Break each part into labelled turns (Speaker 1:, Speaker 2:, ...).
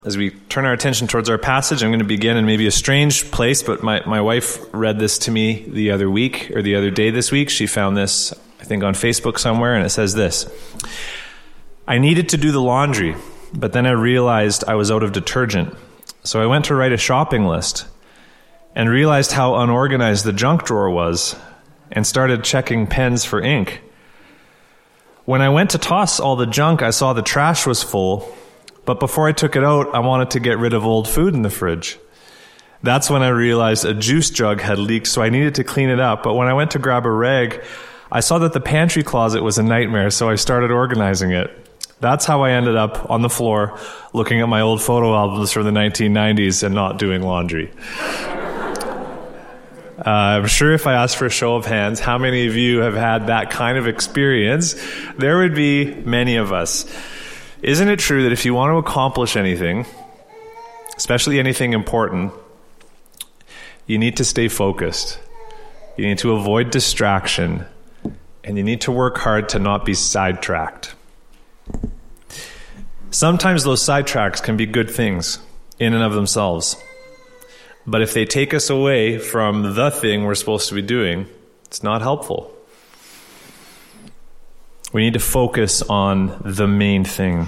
Speaker 1: As we turn our attention towards our passage, I'm going to begin in maybe a strange place, but my wife read this to me the other day this week. She found this, I think, on Facebook somewhere, and it says this: I needed to do the laundry, but then I realized I was out of detergent. So I went to write a shopping list and realized how unorganized the junk drawer was and started checking pens for ink. When I went to toss all the junk, I saw the trash was full. But before I took it out, I wanted to get rid of old food in the fridge. That's when I realized a juice jug had leaked, so I needed to clean it up. But when I went to grab a rag, I saw that the pantry closet was a nightmare, so I started organizing it. That's how I ended up on the floor looking at my old photo albums from the 1990s and not doing laundry. I'm sure if I asked for a show of hands, how many of you have had that kind of experience, there would be many of us. Isn't it true that if you want to accomplish anything, especially anything important, you need to stay focused, you need to avoid distraction, and you need to work hard to not be sidetracked? Sometimes those sidetracks can be good things in and of themselves, but if they take us away from the thing we're supposed to be doing, it's not helpful. We need to focus on the main thing.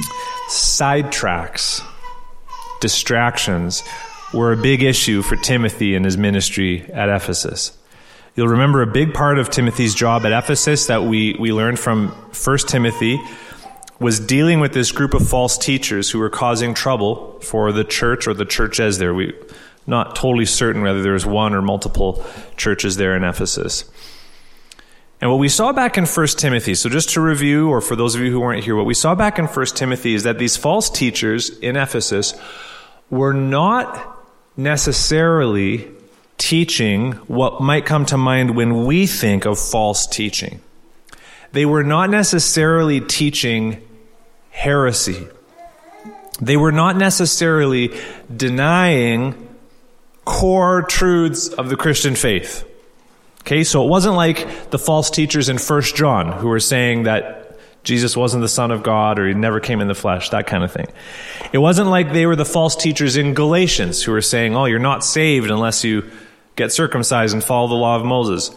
Speaker 1: Sidetracks, distractions, were a big issue for Timothy in his ministry at Ephesus. You'll remember a big part of Timothy's job at Ephesus that we learned from 1 Timothy was dealing with this group of false teachers who were causing trouble for the church or the churches there. We're not totally certain whether there was one or multiple churches there in Ephesus. And what we saw back in 1 Timothy, so just to review, or for those of you who weren't here, what we saw back in 1 Timothy is that these false teachers in Ephesus were not necessarily teaching what might come to mind when we think of false teaching. They were not necessarily teaching heresy. They were not necessarily denying core truths of the Christian faith. Okay, so it wasn't like the false teachers in 1 John who were saying that Jesus wasn't the Son of God or he never came in the flesh, that kind of thing. It wasn't like they were the false teachers in Galatians who were saying, oh, you're not saved unless you get circumcised and follow the law of Moses.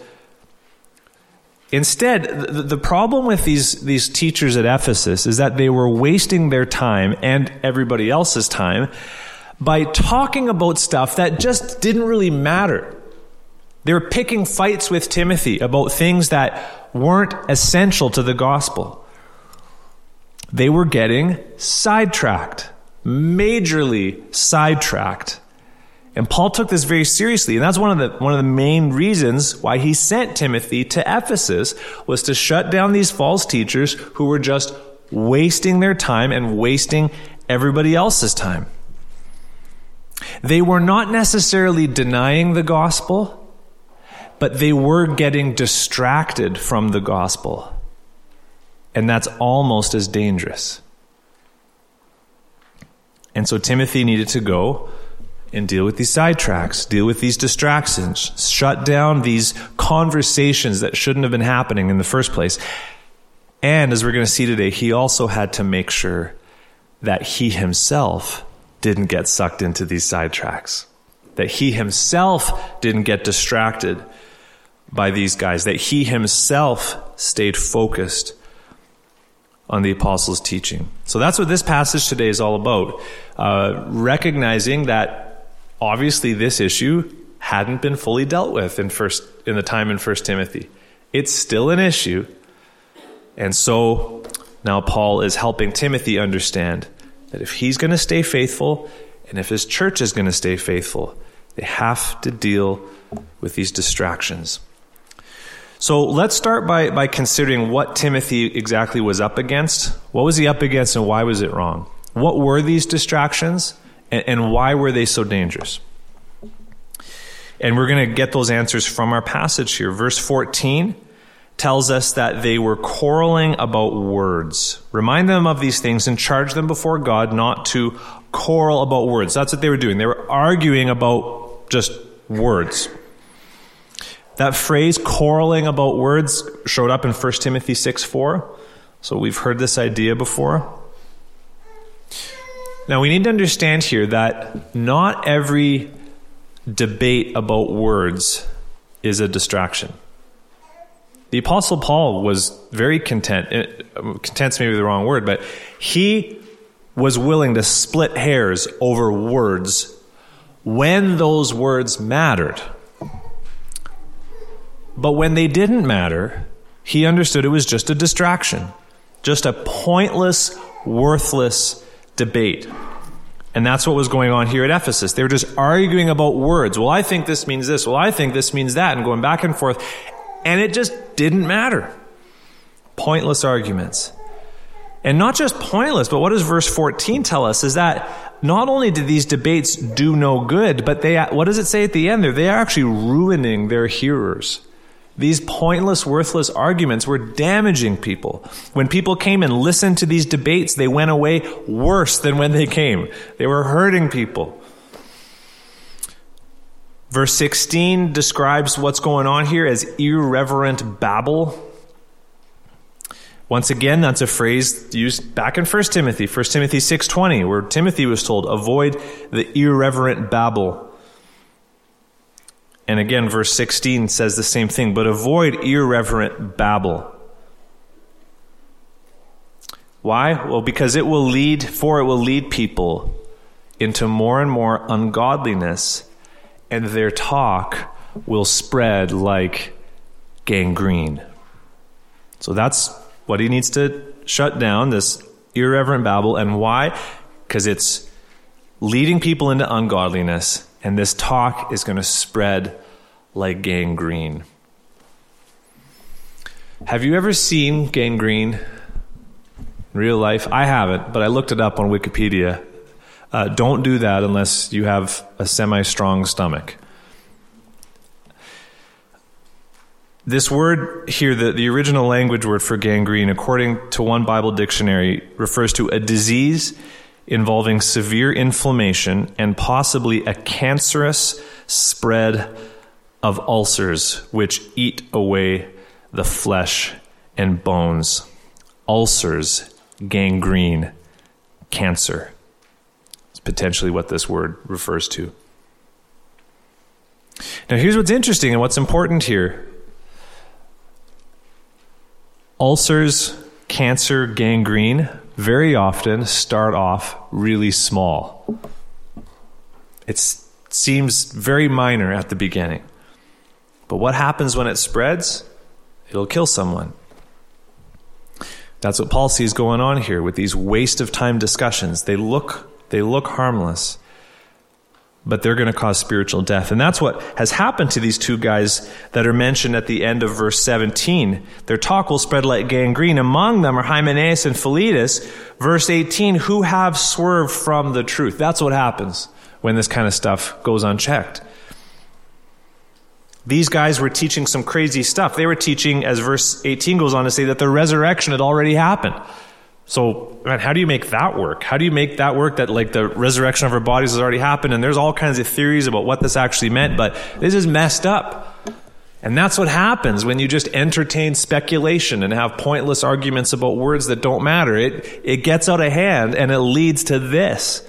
Speaker 1: Instead, the problem with these teachers at Ephesus is that they were wasting their time and everybody else's time by talking about stuff that just didn't really matter. They were picking fights with Timothy about things that weren't essential to the gospel. They were getting sidetracked, majorly sidetracked. And Paul took this very seriously, and that's one of the main reasons why he sent Timothy to Ephesus, was to shut down these false teachers who were just wasting their time and wasting everybody else's time. They were not necessarily denying the gospel, but they were getting distracted from the gospel. And that's almost as dangerous. And so Timothy needed to go and deal with these sidetracks, deal with these distractions, shut down these conversations that shouldn't have been happening in the first place. And as we're going to see today, he also had to make sure that he himself didn't get sucked into these sidetracks, that he himself didn't get distracted by these guys, that he himself stayed focused on the apostles' teaching. So that's what this passage today is all about. Recognizing that obviously this issue hadn't been fully dealt with in the time in 1 Timothy. It's still an issue. And so now Paul is helping Timothy understand that if he's going to stay faithful, and if his church is going to stay faithful, they have to deal with these distractions. So let's start by considering what Timothy exactly was up against. What was he up against and why was it wrong? What were these distractions and why were they so dangerous? And we're going to get those answers from our passage here. Verse 14 tells us that they were quarreling about words. Remind them of these things and charge them before God not to quarrel about words. That's what they were doing. They were arguing about just words. That phrase, quarreling about words, showed up in 1 Timothy 6:4. So we've heard this idea before. Now, we need to understand here that not every debate about words is a distraction. The Apostle Paul was very content. Content's maybe the wrong word, but he was willing to split hairs over words when those words mattered. But when they didn't matter, he understood it was just a distraction, just a pointless, worthless debate. And that's what was going on here at Ephesus. They were just arguing about words. Well, I think this means this. Well, I think this means that, and going back and forth. And it just didn't matter. Pointless arguments. And not just pointless, but what does verse 14 tell us is that not only did these debates do no good, but what does it say at the end there? They are actually ruining their hearers. These pointless, worthless arguments were damaging people. When people came and listened to these debates, they went away worse than when they came. They were hurting people. Verse 16 describes what's going on here as irreverent babble. Once again, that's a phrase used back in 1 Timothy 6:20, where Timothy was told, avoid the irreverent babble. And again, verse 16 says the same thing, but avoid irreverent babble. Why? Well, because it will lead people into more and more ungodliness, and their talk will spread like gangrene. So that's what he needs to shut down, this irreverent babble. And why? Because it's leading people into ungodliness, and this talk is going to spread like gangrene. Have you ever seen gangrene in real life? I haven't, but I looked it up on Wikipedia. Don't do that unless you have a semi-strong stomach. This word here, the original language word for gangrene, according to one Bible dictionary, refers to a disease involving severe inflammation and possibly a cancerous spread of ulcers which eat away the flesh and bones. Ulcers, gangrene, cancer. It's potentially what this word refers to. Now here's what's interesting and what's important here. Ulcers, cancer, gangrene very often start off really small. It seems very minor at the beginning. But what happens when it spreads? It'll kill someone. That's what Paul sees going on here with these waste of time discussions. They look harmless, but they're going to cause spiritual death. And that's what has happened to these two guys that are mentioned at the end of verse 17. Their talk will spread like gangrene. Among them are Hymenaeus and Philetus. Verse 18, who have swerved from the truth. That's what happens when this kind of stuff goes unchecked. These guys were teaching some crazy stuff. They were teaching, as verse 18 goes on to say, that the resurrection had already happened. So, man, how do you make that work? How do you make that work that like the resurrection of our bodies has already happened? And there's all kinds of theories about what this actually meant, but this is messed up. And that's what happens when you just entertain speculation and have pointless arguments about words that don't matter. It gets out of hand and it leads to this.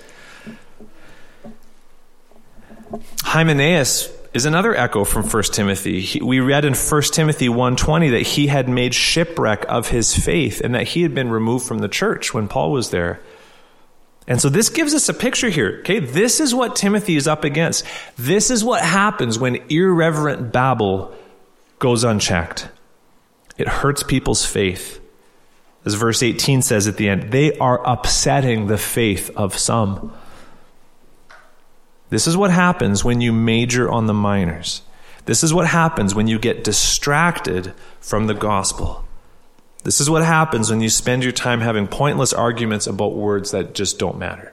Speaker 1: Hymenaeus is another echo from 1 Timothy. We read in 1 Timothy 1:20 that he had made shipwreck of his faith and that he had been removed from the church when Paul was there. And so this gives us a picture here. Okay, this is what Timothy is up against. This is what happens when irreverent babble goes unchecked. It hurts people's faith. As verse 18 says at the end, they are upsetting the faith of some. This is what happens when you major on the minors. This is what happens when you get distracted from the gospel. This is what happens when you spend your time having pointless arguments about words that just don't matter.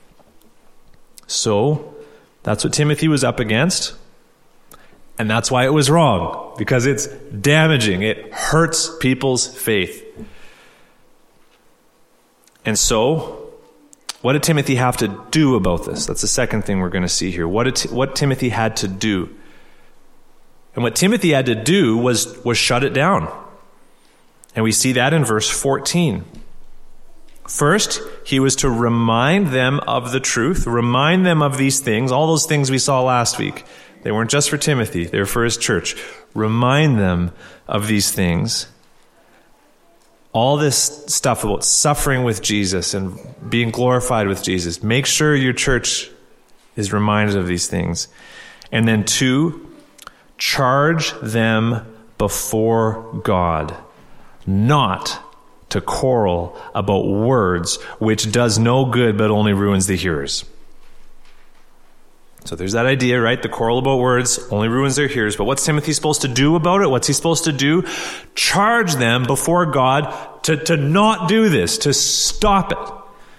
Speaker 1: So, that's what Timothy was up against. And that's why it was wrong. Because it's damaging. It hurts people's faith. And so, what did Timothy have to do about this? That's the second thing we're going to see here. What Timothy had to do. And what Timothy had to do was shut it down. And we see that in verse 14. First, he was to remind them of the truth, remind them of these things, all those things we saw last week. They weren't just for Timothy, they were for his church. Remind them of these things. All this stuff about suffering with Jesus and being glorified with Jesus. Make sure your church is reminded of these things. And then 2, charge them before God, not to quarrel about words, which does no good but only ruins the hearers. So there's that idea, right? The quarrel about words only ruins their hearers. But what's Timothy supposed to do about it? What's he supposed to do? Charge them before God to not do this, to stop it.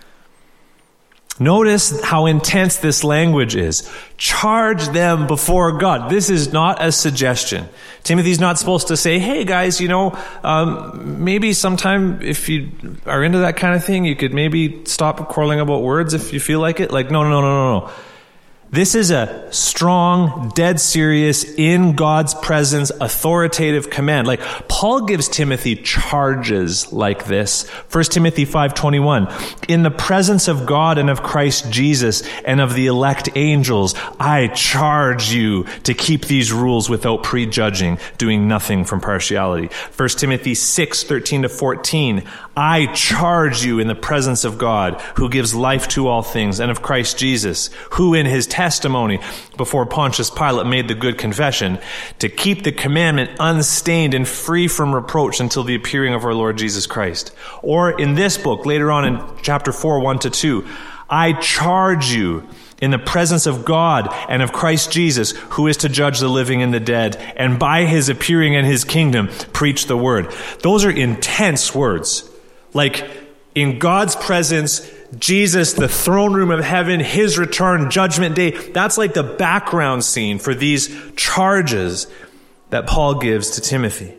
Speaker 1: Notice how intense this language is. Charge them before God. This is not a suggestion. Timothy's not supposed to say, hey guys, maybe sometime if you are into that kind of thing, you could maybe stop quarreling about words if you feel like it. Like, no. This is a strong, dead serious, in God's presence, authoritative command. Like, Paul gives Timothy charges like this. 1 Timothy 5:21. In the presence of God and of Christ Jesus and of the elect angels, I charge you to keep these rules without prejudging, doing nothing from partiality. 1 Timothy 6:13-14. I charge you in the presence of God, who gives life to all things, and of Christ Jesus, who in his testimony before Pontius Pilate made the good confession, to keep the commandment unstained and free from reproach until the appearing of our Lord Jesus Christ. Or in this book, later on in chapter 4, 1-2, I charge you in the presence of God and of Christ Jesus, who is to judge the living and the dead, and by his appearing in his kingdom, preach the word. Those are intense words. Like, in God's presence, Jesus, the throne room of heaven, his return, judgment day. That's like the background scene for these charges that Paul gives to Timothy.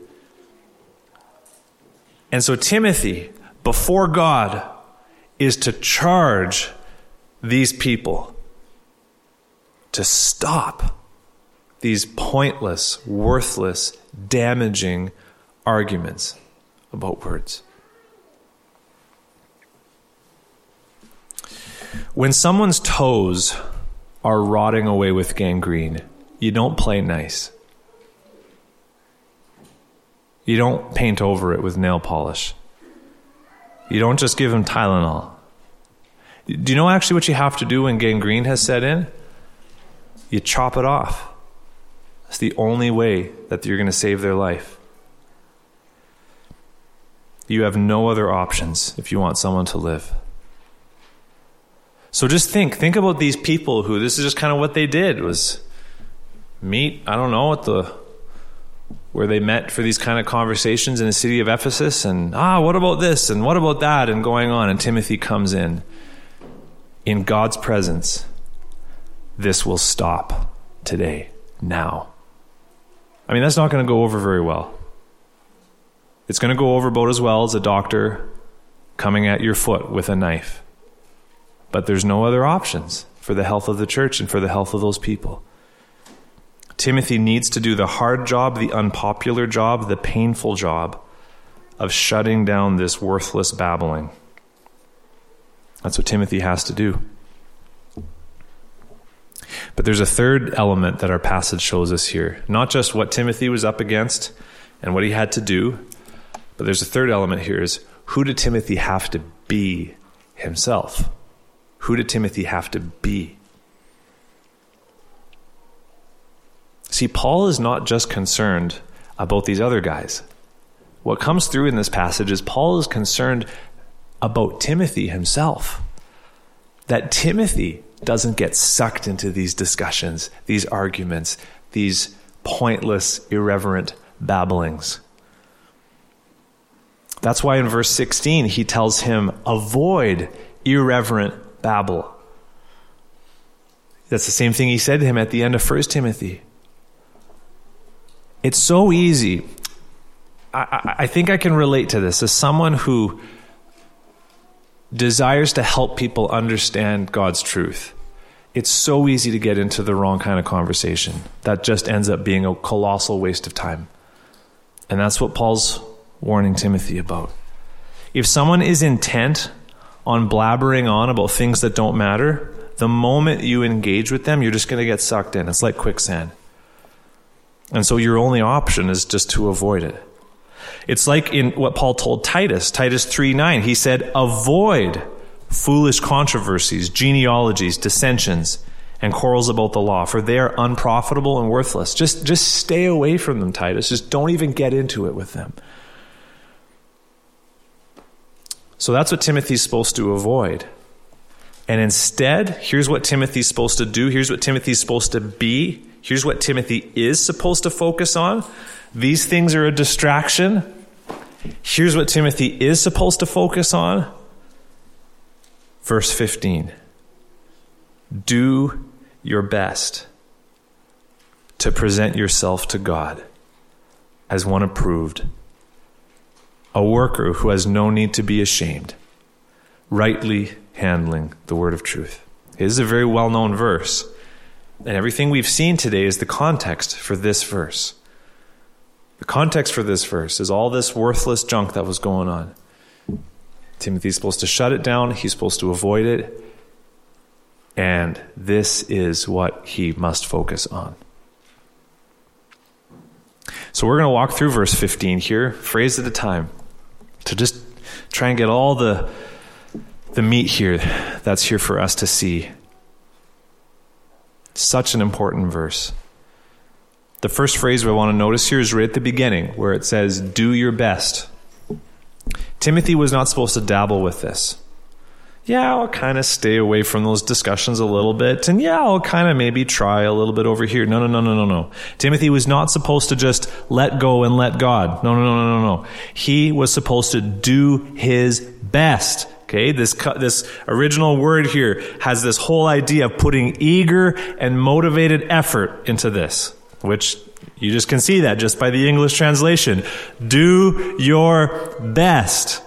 Speaker 1: And so Timothy, before God, is to charge these people to stop these pointless, worthless, damaging arguments about words. When someone's toes are rotting away with gangrene, you don't play nice. You don't paint over it with nail polish. You don't just give them Tylenol. Do you know actually what you have to do when gangrene has set in? You chop it off. It's the only way that you're going to save their life. You have no other options if you want someone to live. So just think about these people who, this is just kind of what they did, was meet, I don't know, where they met for these kind of conversations in the city of Ephesus, and what about this and what about that, and going on. And Timothy comes in God's presence. This will stop today, now. I mean, that's not going to go over very well. It's going to go over about as well as a doctor coming at your foot with a knife. But there's no other options for the health of the church and for the health of those people. Timothy needs to do the hard job, the unpopular job, the painful job of shutting down this worthless babbling. That's what Timothy has to do. But there's a third element that our passage shows us here. Not just what Timothy was up against and what he had to do, but there's a third element here is, who did Timothy have to be himself? Who did Timothy have to be? See, Paul is not just concerned about these other guys. What comes through in this passage is Paul is concerned about Timothy himself. That Timothy doesn't get sucked into these discussions, these arguments, these pointless, irreverent babblings. That's why in verse 16 he tells him, avoid irreverent babble. That's the same thing he said to him at the end of 1 Timothy. It's so easy. I think I can relate to this as someone who desires to help people understand God's truth. It's so easy to get into the wrong kind of conversation that just ends up being a colossal waste of time. And that's what Paul's warning Timothy about. If someone is intent on blabbering on about things that don't matter, the moment you engage with them, you're just going to get sucked in. It's like quicksand. And so your only option is just to avoid it. It's like in what Paul told Titus 3:9. He said, avoid foolish controversies, genealogies, dissensions, and quarrels about the law, for they are unprofitable and worthless. Just stay away from them, Titus. Just don't even get into it with them. So that's what Timothy's supposed to avoid. And instead, here's what Timothy's supposed to do. Here's what Timothy's supposed to be. Here's what Timothy is supposed to focus on. These things are a distraction. Here's what Timothy is supposed to focus on. Verse 15. Do your best to present yourself to God as one approved, a worker who has no need to be ashamed, rightly handling the word of truth. It is a very well-known verse. And everything we've seen today is the context for this verse. The context for this verse is all this worthless junk that was going on. Timothy's supposed to shut it down. He's supposed to avoid it. And this is what he must focus on. So we're going to walk through verse 15 here, phrase at a time, to just try and get all the meat here that's here for us to see. Such an important verse. The first phrase we want to notice here is right at the beginning, where it says, do your best. Timothy was not supposed to dabble with this. Yeah, I'll kind of stay away from those discussions a little bit, and yeah, I'll kind of maybe try a little bit over here. No. Timothy was not supposed to just let go and let God. No. He was supposed to do his best. Okay, this original word here has this whole idea of putting eager and motivated effort into this, which you just can see that just by the English translation. Do your best.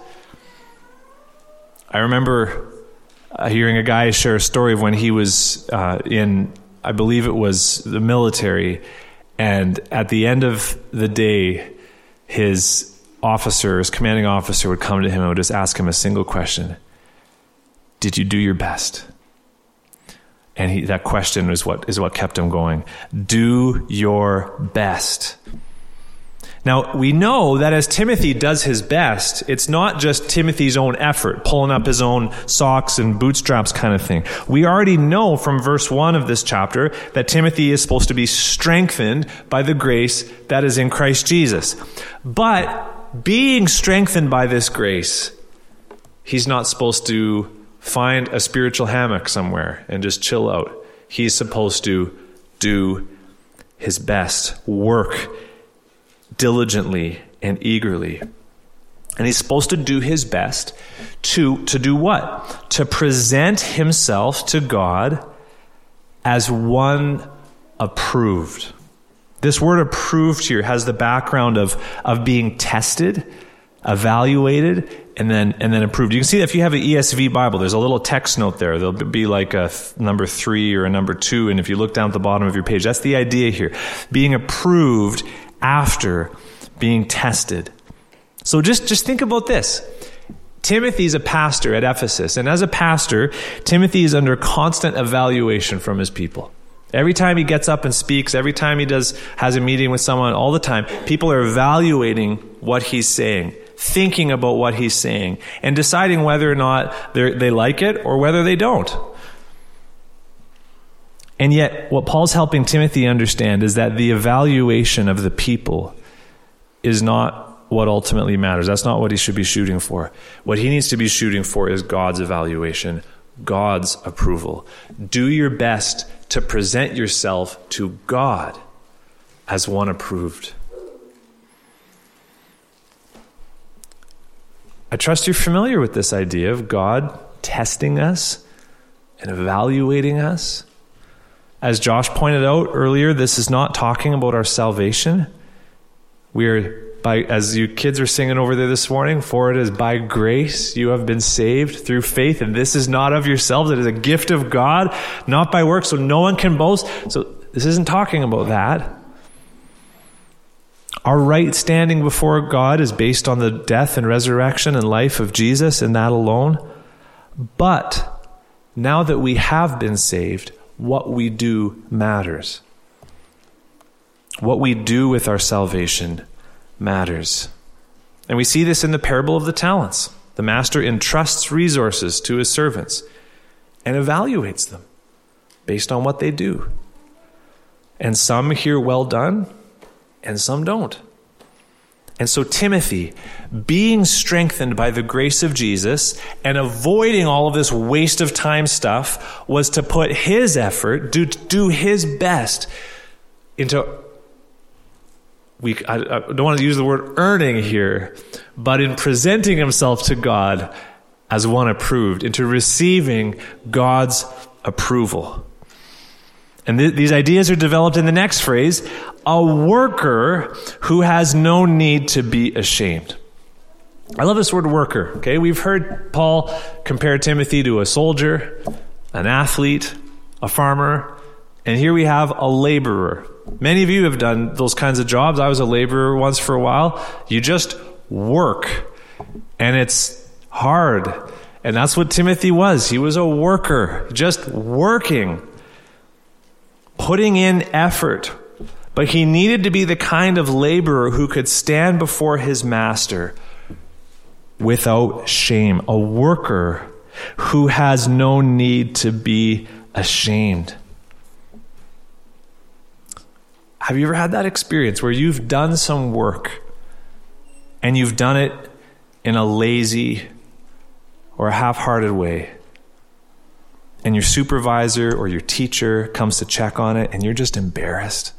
Speaker 1: I remember hearing a guy share a story of when he was in, I believe it was the military, and at the end of the day, his commanding officer would come to him and would just ask him a single question. Did you do your best? And that question is what kept him going. Do your best. Now, we know that as Timothy does his best, it's not just Timothy's own effort, pulling up his own socks and bootstraps kind of thing. We already know from verse 1 of this chapter that Timothy is supposed to be strengthened by the grace that is in Christ Jesus. But being strengthened by this grace, he's not supposed to find a spiritual hammock somewhere and just chill out. He's supposed to do his best, work diligently and eagerly. And he's supposed to do his best to do what? To present himself to God as one approved. This word approved here has the background of being tested, evaluated, and then approved. You can see that if you have an ESV Bible, there's a little text note there. There'll be like a number 3 or a number 2, and if you look down at the bottom of your page, that's the idea here. Being approved after being tested. So just think about this. Timothy's a pastor at Ephesus, and as a pastor, Timothy is under constant evaluation from his people. Every time he gets up and speaks, every time he has a meeting with someone, all the time, people are evaluating what he's saying, thinking about what he's saying, and deciding whether or not they like it or whether they don't. And yet, what Paul's helping Timothy understand is that the evaluation of the people is not what ultimately matters. That's not what he should be shooting for. What he needs to be shooting for is God's evaluation, God's approval. Do your best to present yourself to God as one approved. I trust you're familiar with this idea of God testing us and evaluating us. As Josh pointed out earlier, this is not talking about our salvation. As you kids are singing over there this morning, for it is by grace you have been saved through faith, and this is not of yourselves, it is a gift of God, not by works, so no one can boast. So this isn't talking about that. Our right standing before God is based on the death and resurrection and life of Jesus, and that alone. But now that we have been saved, what we do matters. What we do with our salvation matters. And we see this in the parable of the talents. The master entrusts resources to his servants and evaluates them based on what they do. And some hear well done, and some don't. And so Timothy, being strengthened by the grace of Jesus and avoiding all of this waste of time stuff, was to put his effort, do his best into, I don't want to use the word earning here, but in presenting himself to God as one approved, into receiving God's approval. And these ideas are developed in the next phrase, a worker who has no need to be ashamed. I love this word worker, okay? We've heard Paul compare Timothy to a soldier, an athlete, a farmer, and here we have a laborer. Many of you have done those kinds of jobs. I was a laborer once for a while. You just work, and it's hard. And that's what Timothy was. He was a worker, just working, putting in effort. But he needed to be the kind of laborer who could stand before his master without shame. A worker who has no need to be ashamed. Have you ever had that experience where you've done some work and you've done it in a lazy or a half-hearted way, and your supervisor or your teacher comes to check on it and you're just embarrassed?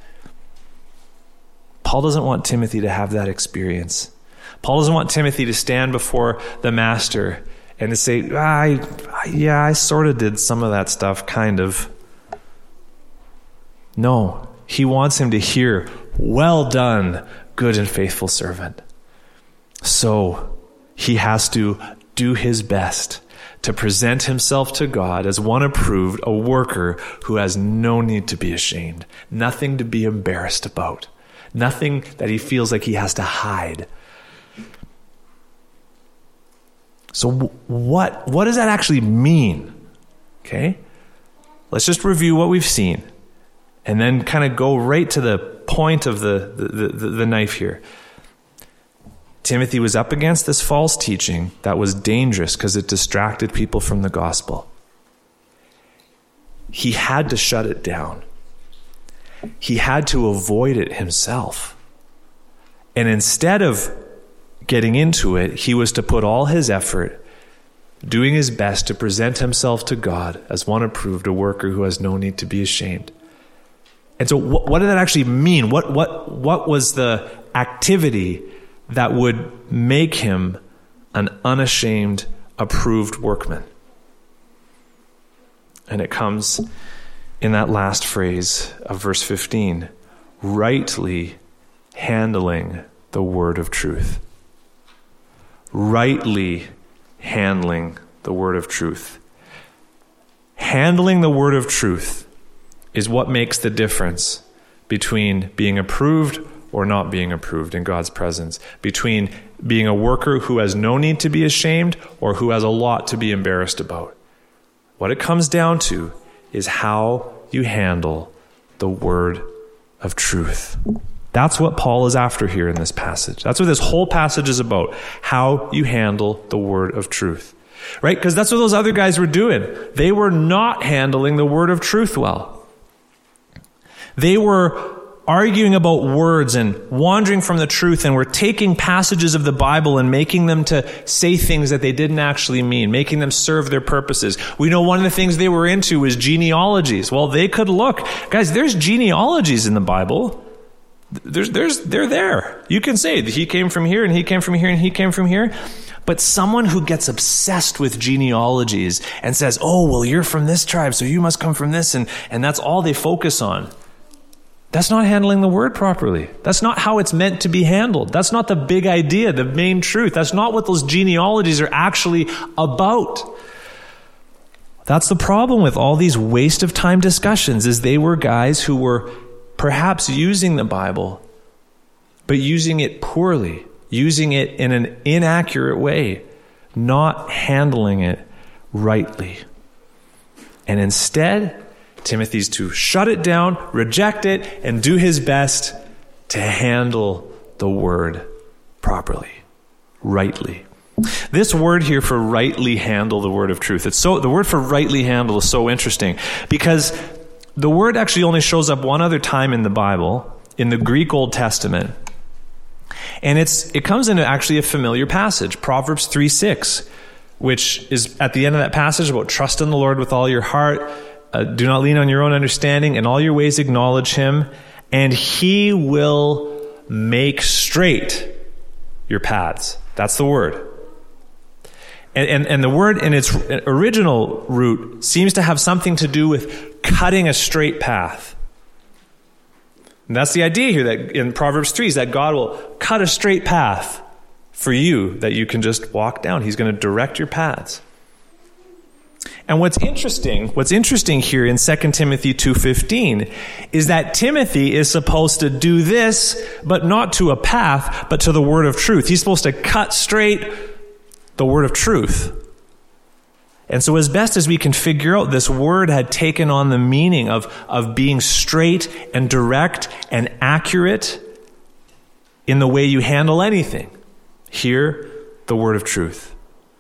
Speaker 1: Paul doesn't want Timothy to have that experience. Paul doesn't want Timothy to stand before the master and to say, I sort of did some of that stuff, kind of. No. He wants him to hear, well done, good and faithful servant. So he has to do his best to present himself to God as one approved, a worker who has no need to be ashamed, nothing to be embarrassed about, nothing that he feels like he has to hide. So what does that actually mean? Okay? Let's just review what we've seen. And then kind of go right to the point of the knife here. Timothy was up against this false teaching that was dangerous because it distracted people from the gospel. He had to shut it down. He had to avoid it himself. And instead of getting into it, he was to put all his effort, doing his best to present himself to God as one approved, a worker who has no need to be ashamed. And so what did that actually mean? What was the activity that would make him an unashamed, approved workman? And it comes in that last phrase of verse 15, rightly handling the word of truth. Rightly handling the word of truth. Handling the word of truth is what makes the difference between being approved or not being approved in God's presence, between being a worker who has no need to be ashamed or who has a lot to be embarrassed about. What it comes down to is how you handle the word of truth. That's what Paul is after here in this passage. That's what this whole passage is about, how you handle the word of truth. Right? Because that's what those other guys were doing. They were not handling the word of truth well. They were arguing about words and wandering from the truth, and were taking passages of the Bible and making them to say things that they didn't actually mean, making them serve their purposes. We know one of the things they were into was genealogies. Well, they could look. Guys, there's genealogies in the Bible. They're there. You can say that he came from here and he came from here and he came from here. But someone who gets obsessed with genealogies and says, oh, well, you're from this tribe, so you must come from this, and that's all they focus on. That's not handling the word properly. That's not how it's meant to be handled. That's not the big idea, the main truth. That's not what those genealogies are actually about. That's the problem with all these waste of time discussions, is they were guys who were perhaps using the Bible, but using it poorly, using it in an inaccurate way, not handling it rightly. And instead, Timothy's to shut it down, reject it, and do his best to handle the word properly, rightly. This word here for rightly handle the word of truth. The word for rightly handle is so interesting because the word actually only shows up one other time in the Bible, in the Greek Old Testament. And it comes into actually a familiar passage, Proverbs 3:6, which is at the end of that passage about trust in the Lord with all your heart, do not lean on your own understanding, in all your ways acknowledge him, and he will make straight your paths. That's the word. And the word in its original root seems to have something to do with cutting a straight path. And that's the idea here that in Proverbs 3 is that God will cut a straight path for you that you can just walk down. He's going to direct your paths. And what's interesting here in 2 Timothy 2:15 is that Timothy is supposed to do this, but not to a path, but to the word of truth. He's supposed to cut straight the word of truth. And so as best as we can figure out, this word had taken on the meaning of being straight and direct and accurate in the way you handle anything. Here, the word of truth.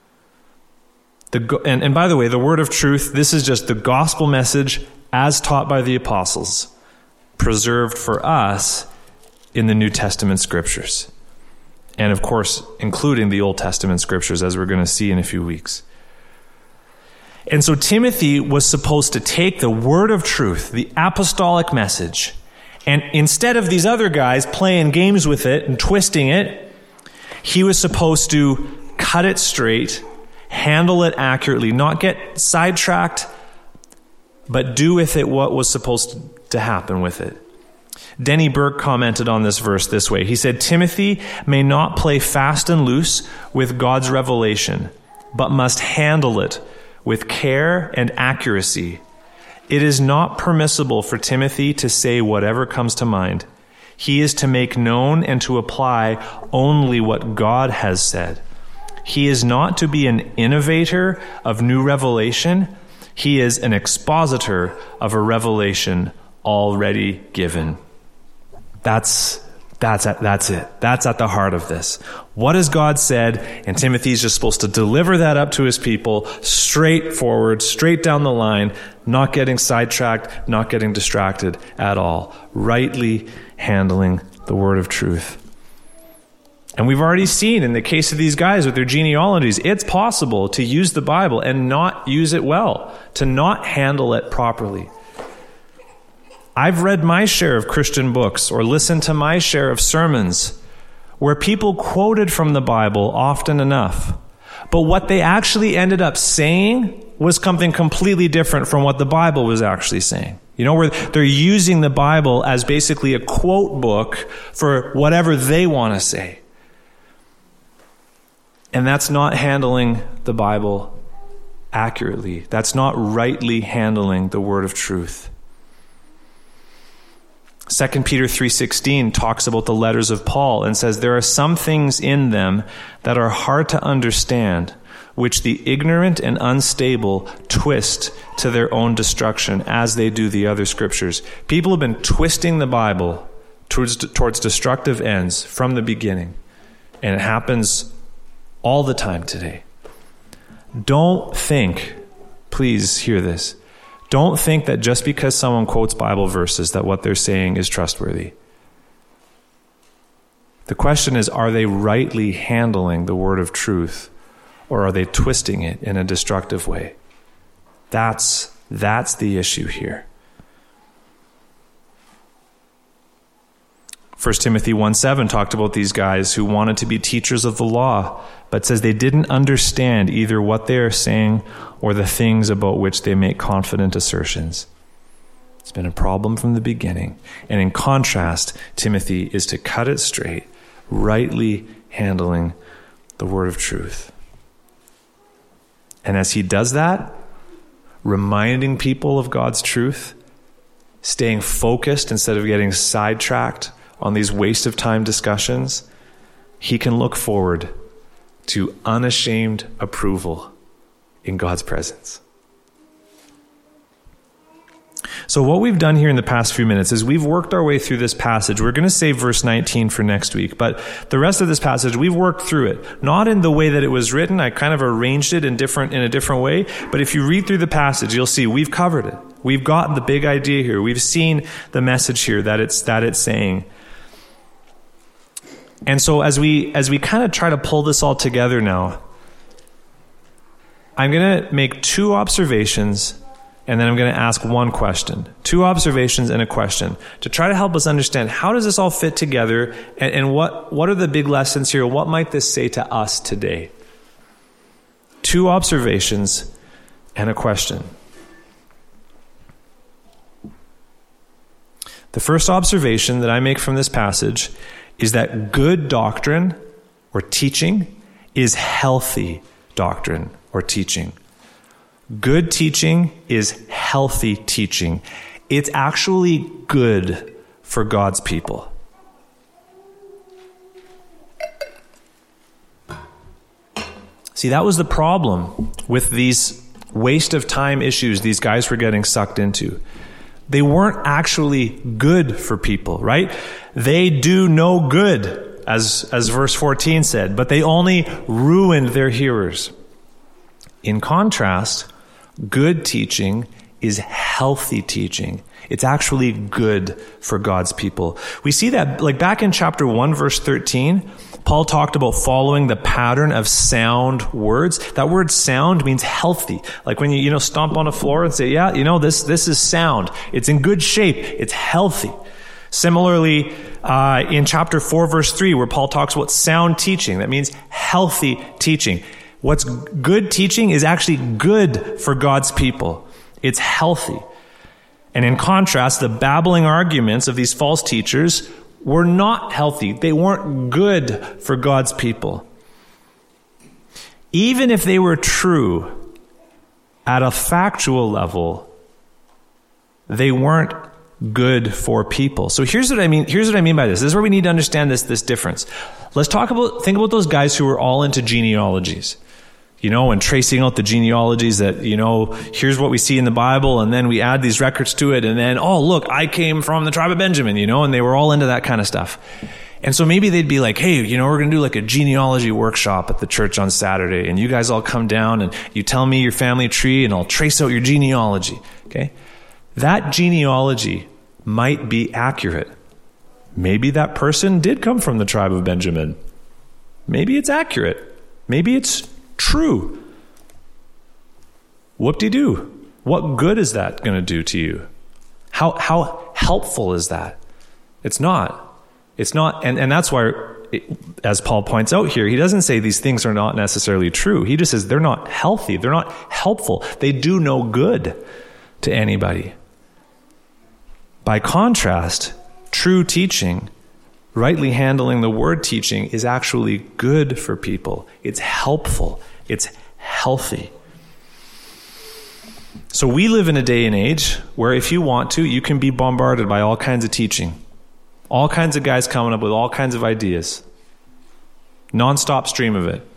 Speaker 1: And by the way, the word of truth, this is just the gospel message as taught by the apostles, preserved for us in the New Testament scriptures. And of course, including the Old Testament scriptures, as we're going to see in a few weeks. And so Timothy was supposed to take the word of truth, the apostolic message, and instead of these other guys playing games with it and twisting it, he was supposed to cut it straight, handle it accurately, not get sidetracked, but do with it what was supposed to happen with it. Denny Burke commented on this verse this way. He said, Timothy may not play fast and loose with God's revelation, but must handle it with care and accuracy. It is not permissible for Timothy to say whatever comes to mind. He is to make known and to apply only what God has said. He is not to be an innovator of new revelation. He is an expositor of a revelation already given. That's it. That's at the heart of this. What has God said? And Timothy's just supposed to deliver that up to his people, straightforward, straight down the line, not getting sidetracked, not getting distracted at all. Rightly handling the word of truth. And we've already seen in the case of these guys with their genealogies, it's possible to use the Bible and not use it well, to not handle it properly. I've read my share of Christian books or listened to my share of sermons where people quoted from the Bible often enough, but what they actually ended up saying was something completely different from what the Bible was actually saying. You know, where they're using the Bible as basically a quote book for whatever they want to say. And that's not handling the Bible accurately. That's not rightly handling the word of truth. 2 Peter 3:16 talks about the letters of Paul and says, there are some things in them that are hard to understand, which the ignorant and unstable twist to their own destruction, as they do the other scriptures. People have been twisting the Bible towards destructive ends from the beginning. And it happens all the time today. Don't think, please hear this, don't think that just because someone quotes Bible verses that what they're saying is trustworthy. The question is, are they rightly handling the word of truth, or are they twisting it in a destructive way? That's the issue here. 1 Timothy 1:7 talked about these guys who wanted to be teachers of the law, but says they didn't understand either what they are saying or the things about which they make confident assertions. It's been a problem from the beginning. And in contrast, Timothy is to cut it straight, rightly handling the word of truth. And as he does that, reminding people of God's truth, staying focused instead of getting sidetracked on these waste of time discussions, he can look forward to unashamed approval in God's presence. So what we've done here in the past few minutes is we've worked our way through this passage. We're going to save verse 19 for next week, but the rest of this passage, we've worked through it. Not in the way that it was written. I kind of arranged it in a different way. But if you read through the passage, you'll see we've covered it. We've gotten the big idea here. We've seen the message here that it's saying. And so as we kind of try to pull this all together now, I'm going to make two observations, and then I'm going to ask one question. Two observations and a question to try to help us understand how does this all fit together, and what are the big lessons here? What might this say to us today? Two observations and a question. The first observation that I make from this passage is that good doctrine or teaching is healthy doctrine or teaching. Good teaching is healthy teaching. It's actually good for God's people. See, that was the problem with these waste of time issues these guys were getting sucked into. They weren't actually good for people, right? They do no good, as verse 14 said, but they only ruined their hearers. In contrast, good teaching is healthy teaching. It's actually good for God's people. We see that, like back in chapter 1, verse 13, Paul talked about following the pattern of sound words. That word sound means healthy. Like when you stomp on a floor and say, yeah, this is sound. It's in good shape. It's healthy. Similarly, in chapter 4, verse 3, where Paul talks about sound teaching, that means healthy teaching. What's good teaching is actually good for God's people. It's healthy. And in contrast, the babbling arguments of these false teachers were not healthy. They weren't good for God's people. Even if they were true at a factual level, they weren't good for people. So here's what I mean. Here's what I mean by this. This is where we need to understand this difference. Think about those guys who were all into genealogies. And tracing out the genealogies that, here's what we see in the Bible, and then we add these records to it, and then, oh, look, I came from the tribe of Benjamin, and they were all into that kind of stuff. And so maybe they'd be like, hey, we're going to do like a genealogy workshop at the church on Saturday, and you guys all come down, and you tell me your family tree, and I'll trace out your genealogy, okay? That genealogy might be accurate. Maybe that person did come from the tribe of Benjamin. Maybe it's accurate. Maybe it's true. Whoop-de-doo. What good is that going to do to you? How helpful is that? It's not. It's not. And that's why, as Paul points out here, he doesn't say these things are not necessarily true. He just says they're not healthy. They're not helpful. They do no good to anybody. By contrast, true teaching, rightly handling the word teaching, is actually good for people. It's helpful. It's healthy. So we live in a day and age where if you want to, you can be bombarded by all kinds of teaching. All kinds of guys coming up with all kinds of ideas. Non-stop stream of it.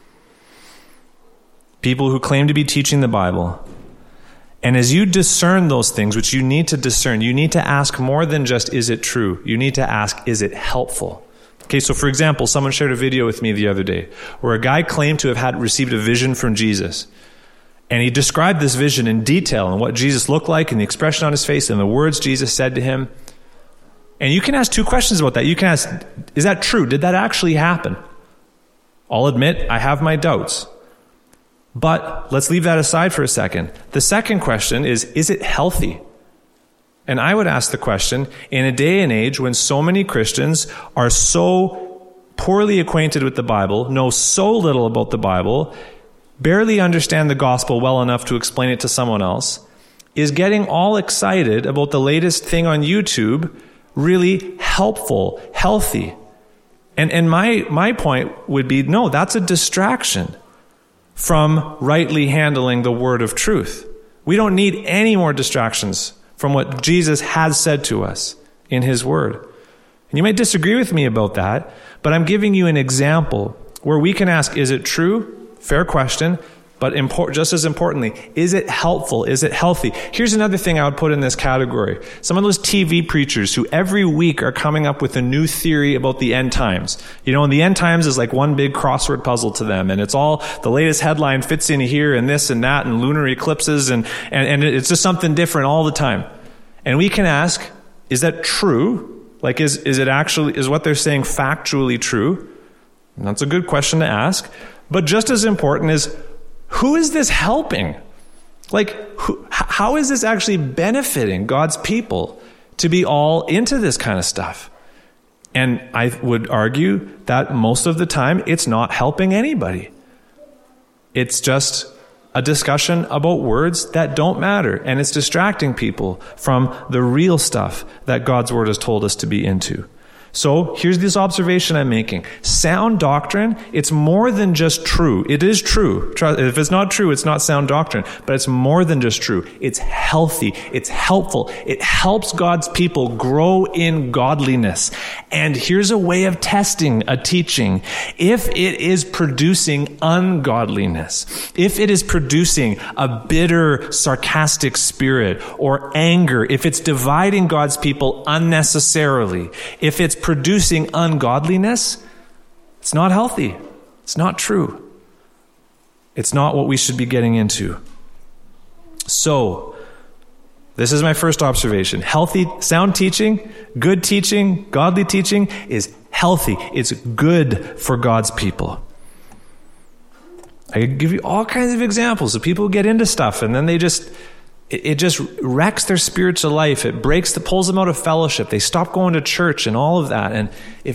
Speaker 1: People who claim to be teaching the Bible. And as you discern those things, which you need to discern, you need to ask more than just, is it true? You need to ask, is it helpful? Okay, so for example, someone shared a video with me the other day where a guy claimed to have received a vision from Jesus. And he described this vision in detail and what Jesus looked like and the expression on his face and the words Jesus said to him. And you can ask two questions about that. You can ask, is that true? Did that actually happen? I'll admit, I have my doubts. But let's leave that aside for a second. The second question is it healthy? And I would ask the question, in a day and age when so many Christians are so poorly acquainted with the Bible, know so little about the Bible, barely understand the gospel well enough to explain it to someone else, is getting all excited about the latest thing on YouTube really helpful, healthy? And my point would be, no, that's a distraction from rightly handling the word of truth. We don't need any more distractions from what Jesus has said to us in his word. And you might disagree with me about that, but I'm giving you an example where we can ask, is it true? Fair question. But just as importantly, is it helpful? Is it healthy? Here's another thing I would put in this category. Some of those TV preachers who every week are coming up with a new theory about the end times. And the end times is like one big crossword puzzle to them. And it's all, the latest headline fits in here and this and that and lunar eclipses and it's just something different all the time. And we can ask, is that true? Like, is what they're saying factually true? And that's a good question to ask. But just as important is, who is this helping? Like, how is this actually benefiting God's people to be all into this kind of stuff? And I would argue that most of the time, it's not helping anybody. It's just a discussion about words that don't matter, and it's distracting people from the real stuff that God's word has told us to be into. So here's this observation I'm making. Sound doctrine, it's more than just true. It is true. If it's not true, it's not sound doctrine. But it's more than just true. It's healthy. It's helpful. It helps God's people grow in godliness. And here's a way of testing a teaching. If it is producing ungodliness, if it is producing a bitter, sarcastic spirit or anger, if it's dividing God's people unnecessarily, if it's producing ungodliness, it's not healthy. It's not true. It's not what we should be getting into. So, this is my first observation. Healthy, sound teaching, good teaching, godly teaching is healthy. It's good for God's people. I could give you all kinds of examples of people who get into stuff and then it just wrecks their spiritual life. It pulls them out of fellowship. They stop going to church and all of that. And if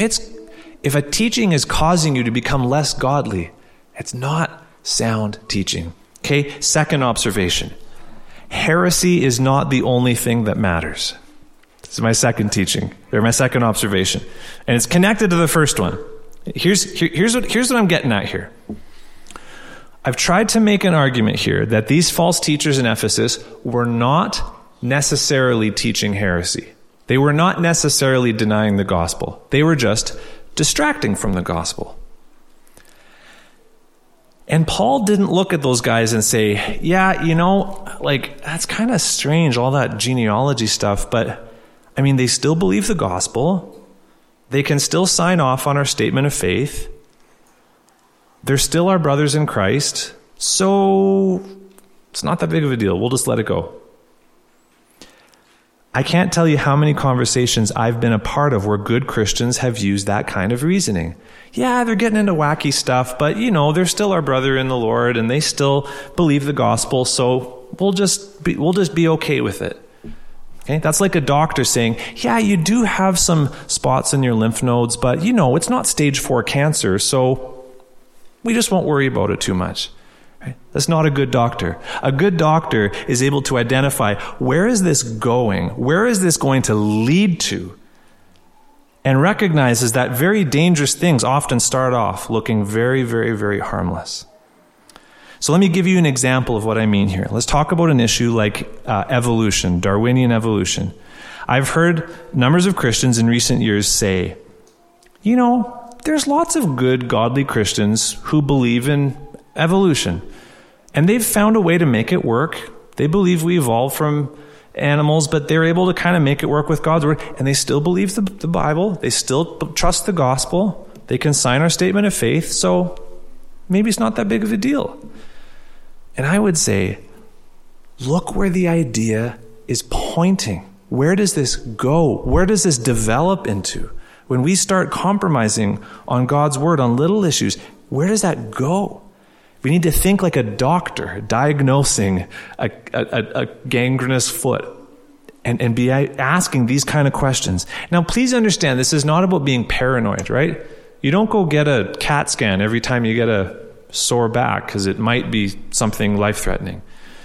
Speaker 1: a teaching is causing you to become less godly, it's not sound teaching. Okay, second observation. Heresy is not the only thing that matters. This is my second teaching, or my second observation. And it's connected to the first one. Here's what I'm getting at here. I've tried to make an argument here that these false teachers in Ephesus were not necessarily teaching heresy. They were not necessarily denying the gospel. They were just distracting from the gospel. And Paul didn't look at those guys and say, yeah, that's kind of strange, all that genealogy stuff, but they still believe the gospel. They can still sign off on our statement of faith. They're still our brothers in Christ, so it's not that big of a deal. We'll just let it go. I can't tell you how many conversations I've been a part of where good Christians have used that kind of reasoning. Yeah, they're getting into wacky stuff, but they're still our brother in the Lord and they still believe the gospel, so we'll just be okay with it. Okay? That's like a doctor saying, yeah, you do have some spots in your lymph nodes, but it's not stage 4 cancer, so we just won't worry about it too much. Right? That's not a good doctor. A good doctor is able to identify, where is this going? Where is this going to lead to? And recognizes that very dangerous things often start off looking very, very, very harmless. So let me give you an example of what I mean here. Let's talk about an issue like evolution, Darwinian evolution. I've heard numbers of Christians in recent years say, there's lots of good, godly Christians who believe in evolution. And they've found a way to make it work. They believe we evolved from animals, but they're able to kind of make it work with God's word. And they still believe the Bible. They still trust the gospel. They can sign our statement of faith. So maybe it's not that big of a deal. And I would say, look where the idea is pointing. Where does this go? Where does this develop into? When we start compromising on God's word on little issues, where does that go? We need to think like a doctor diagnosing a gangrenous foot and be asking these kind of questions. Now, please understand, this is not about being paranoid, right? You don't go get a CAT scan every time you get a sore back because it might be something life-threatening.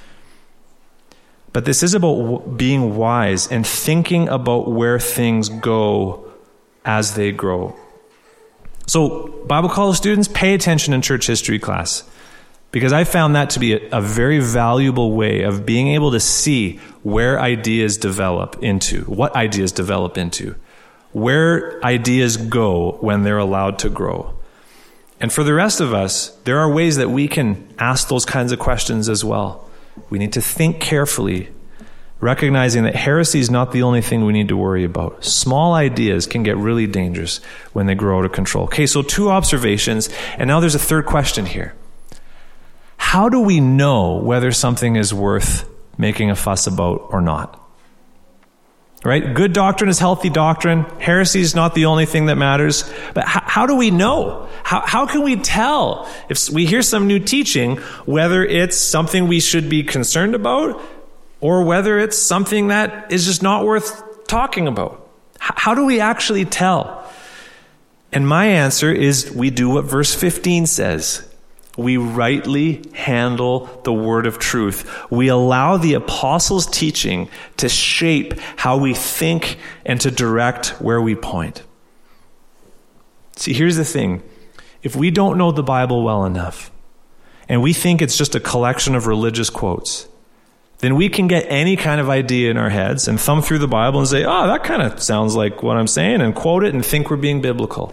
Speaker 1: But this is about being wise and thinking about where things go as they grow. So, Bible college students, pay attention in church history class, because I found that to be a very valuable way of being able to see where ideas develop into, what ideas develop into, where ideas go when they're allowed to grow. And for the rest of us, there are ways that we can ask those kinds of questions as well. We need to think carefully, recognizing that heresy is not the only thing we need to worry about. Small ideas can get really dangerous when they grow out of control. Okay, so 2 observations, and now there's a third question here. How do we know whether something is worth making a fuss about or not? Right? Good doctrine is healthy doctrine. Heresy is not the only thing that matters. But how do we know? How can we tell if we hear some new teaching whether it's something we should be concerned about or whether it's something that is just not worth talking about? How do we actually tell? And my answer is we do what verse 15 says. We rightly handle the word of truth. We allow the apostles' teaching to shape how we think and to direct where we point. See, here's the thing. If we don't know the Bible well enough, and we think it's just a collection of religious quotes, then we can get any kind of idea in our heads and thumb through the Bible and say, oh, that kind of sounds like what I'm saying, and quote it and think we're being biblical.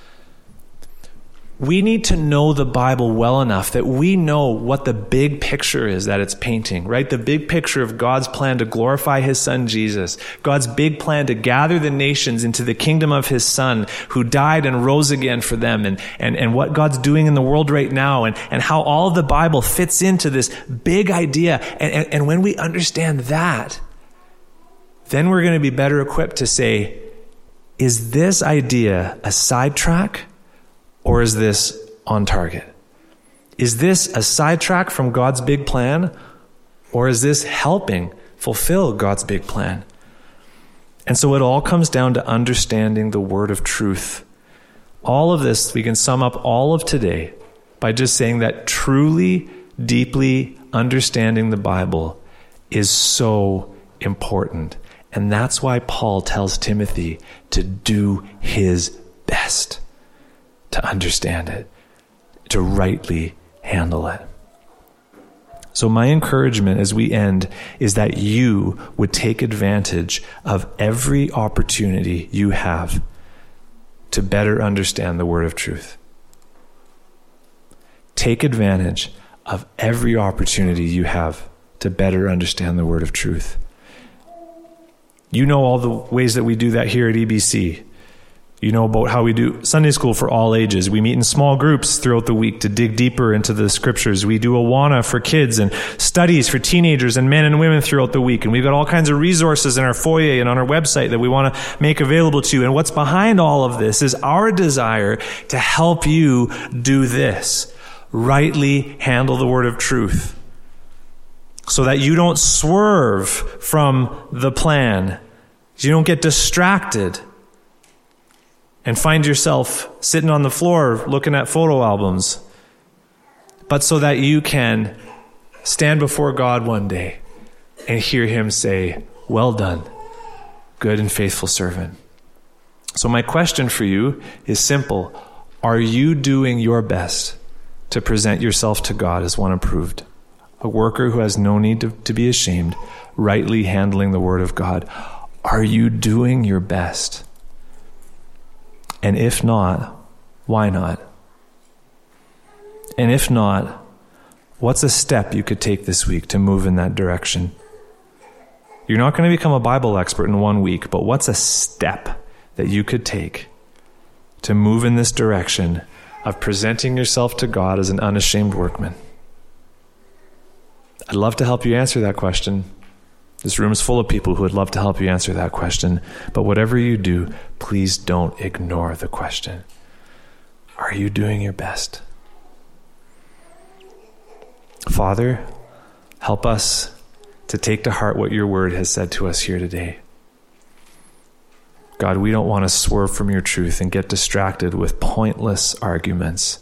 Speaker 1: We need to know the Bible well enough that we know what the big picture is that it's painting, right? The big picture of God's plan to glorify his son Jesus, God's big plan to gather the nations into the kingdom of his son who died and rose again for them, and what God's doing in the world right now, and how all of the Bible fits into this big idea. And when we understand that, then we're going to be better equipped to say, is this idea a sidetrack? Or is this on target? Is this a sidetrack from God's big plan? Or is this helping fulfill God's big plan? And so it all comes down to understanding the word of truth. All of this, we can sum up all of today by just saying that truly, deeply understanding the Bible is so important. And that's why Paul tells Timothy to do his best to understand it, to rightly handle it. So my encouragement as we end is that you would take advantage of every opportunity you have to better understand the word of truth. Take advantage of every opportunity you have to better understand the word of truth. You know all the ways that we do that here at EBC. You know about how we do Sunday school for all ages. We meet in small groups throughout the week to dig deeper into the scriptures. We do Awana for kids and studies for teenagers and men and women throughout the week. And we've got all kinds of resources in our foyer and on our website that we want to make available to you. And what's behind all of this is our desire to help you do this. Rightly handle the word of truth. So that you don't swerve from the plan. You don't get distracted and find yourself sitting on the floor looking at photo albums, but so that you can stand before God one day and hear him say, well done, good and faithful servant. So my question for you is simple. Are you doing your best to present yourself to God as one approved, a worker who has no need to be ashamed, rightly handling the word of God? Are you doing your best? And if not, why not? And if not, what's a step you could take this week to move in that direction? You're not going to become a Bible expert in 1 week, but what's a step that you could take to move in this direction of presenting yourself to God as an unashamed workman? I'd love to help you answer that question. This room is full of people who would love to help you answer that question. But whatever you do, please don't ignore the question. Are you doing your best? Father, help us to take to heart what your word has said to us here today. God, we don't want to swerve from your truth and get distracted with pointless arguments.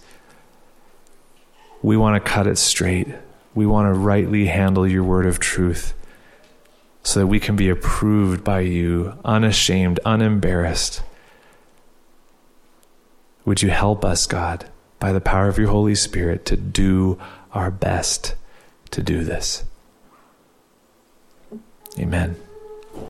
Speaker 1: We want to cut it straight. We want to rightly handle your word of truth so that we can be approved by you, unashamed, unembarrassed. Would you help us, God, by the power of your Holy Spirit, to do our best to do this? Amen.